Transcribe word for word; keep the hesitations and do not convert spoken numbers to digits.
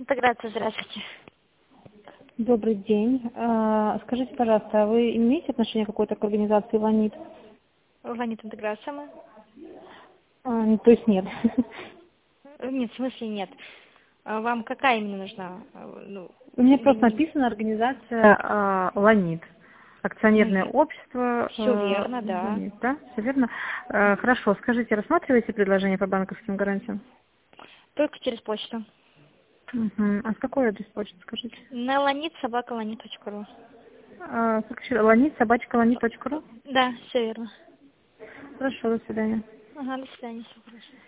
Интеграция, здравствуйте. Добрый день. А, Скажите, пожалуйста, а вы имеете отношение какой-то к организации «Ланит»? Ланит интеграция мы? А, ну, то есть нет. Нет, в смысле нет. А вам какая именно нужна? А, Ну, У меня я просто не... написано организация а, «Ланит». Ну, Акционерное нет. общество Все э, верно, да. «Ланит», да? Все верно? Э, Хорошо, скажите, рассматриваете предложение по банковским гарантиям? Только через почту. Мгм. А с какой адрес почты, скажите? На ланит собака ланит точка ру. А, как еще? Ланит, собачка, ланит точка ру? Да, все верно. Хорошо, до свидания. Ага, до свидания, все хорошо.